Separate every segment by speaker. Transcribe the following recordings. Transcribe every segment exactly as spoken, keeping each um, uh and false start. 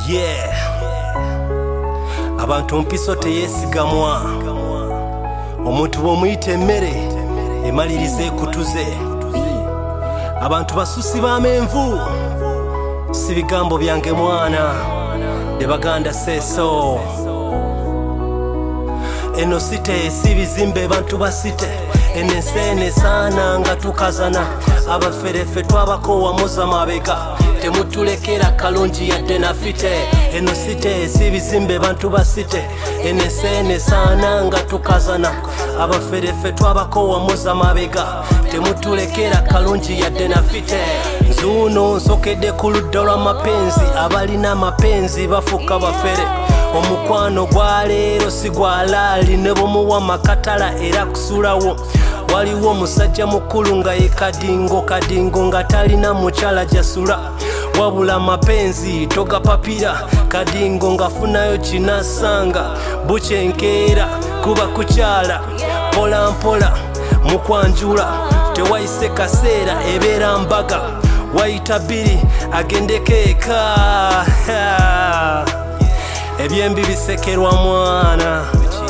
Speaker 1: Yeah, abantu mpiso teyesigamwa, omuntu bw'omuyita emmere emalirize kutuze. Abantu basusi b'amenvu, si bigambo byange mwana, ne baganda seeso. Eno site si bizimbe bantu basite, enesene sana nga tukazana. Abaferefe twabako wamuza mabega, temutulekera kalungi yadde nafite. Eno site si bizimbe bantu basite, enesene sana nga tukazana. Abaferefe twabako wamuza mabega, temutulekera kalungi yadde nafite. Nzuno nsokedde ku ludda lw'amapenzi, abalina amapenzi bafuka bafere. Omukwano gwa leero si gwa laali, ne bumuwa makatala era kusulawo. Waliwo musajja mukulu nga ye kadingo kadingo nga talina mukyala jasula. Wabula mapenzi toga papira, kadingo nga funayo kinasanga. Buchenkeera kuba kukyala, pola mpola mukwanjula. Tewayise kaseera ebeera mbaga, wayita bbiri agendeko eka. Ebyembi bisekerwa mwana.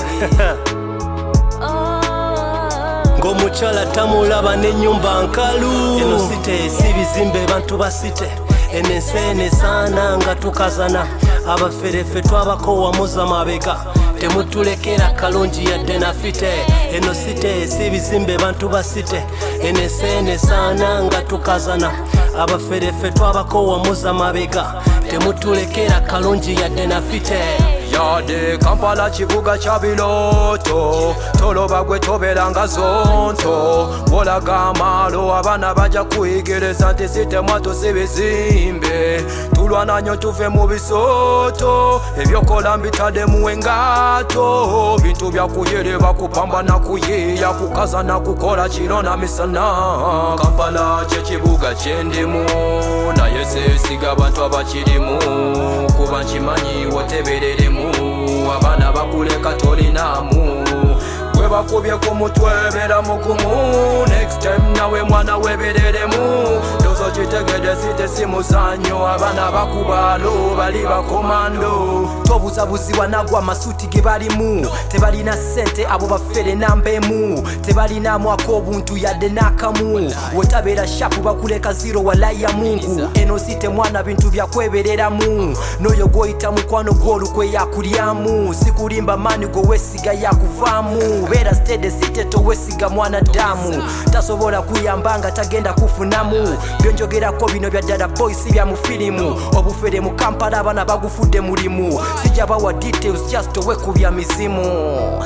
Speaker 1: Ng'omukyala tamulaba n'ennyumba nkalu. Eno site si bizimbe bantu basite, enesene sana nga tukazana. Abaferefe twabako wamuza mabega, temutulekera kalungi yadde nafite. Eno site si bizimbe bantu basite, enesene sana nga tukazana. Abaferefe twabako wamuza mabega, temutulekera kalungi yadde nafite.
Speaker 2: Yade Kampala kibuga kya biloto, toloba gwe toberanga zonto. Wolaga amalo abana bajja kuyigereza nti sitemwa tosibizimbe. Tulwana nnyo tuve mu bisoto, ebyokola mbitadde mu engato. Bintu bya kuyereba kupambana kuyiya, kukazana kukola kiro na misana. Kampala kye kibuga kyendimu, naye seesiga abantu abakirimu, kuba nkimanyi wotebereremu. Abana bakuleka tolinamu, gwe bakubye ku mutwe beera mugumu. Next time nawe mwana webereremu, ndozo kitegede site si muzanyo. Abana bakubalo bali bakomando, tobuzabuzibwa nagwa amasuti ge balimu. Tebalina sente abo bafere nambemu, tebalinamu ak'obuntu yadde n'akamu. Wetabeera shapu bakuleka zero walai ya Mungu. Eno site mwana bintu byakwebereramu, n'oyo gwoyita mukwano gw'olukwe yakulyamu. Sikulimba mani gwe wesiga yakuvaamu, beera steady site towesiga mwanadamu. Tasobola kuyamba nga tagenda kufunamu, byonjogerako bino bya Dada Boy si bya mu firimu. Obufere mu Kampala abana bagufudde mulimu, sijja bawa details just owekubya mizimu.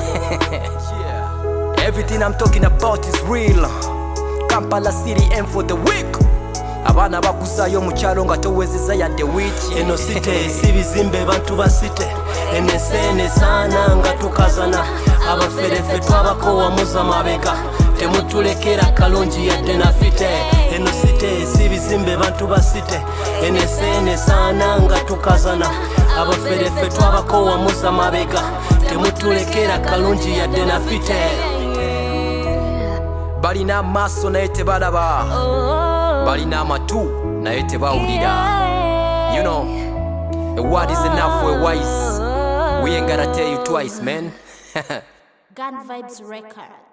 Speaker 2: Everything I'm talking about is real. Kampala City M for the week. Abana bakusayo mu kyalo nga towezeza yadde wiki.
Speaker 1: Eno site si bizimbe bantu basite, enesene sana nga tukazana. Abaferefe twabako wamuza mabega, temutulekera kalungi yadde nafite. Eno site si bizimbe bantu basite, enesene sana nga tukazana. Abaferefe twabako wamuza mabega, temutulekera kalungi yadde nafite.
Speaker 2: Balina amaaso naye tebalaba, balina amatu naye tebawulira. You know, a word is enough for a wise. We ain't gotta tell you twice, man.
Speaker 3: Gun Vibes Record.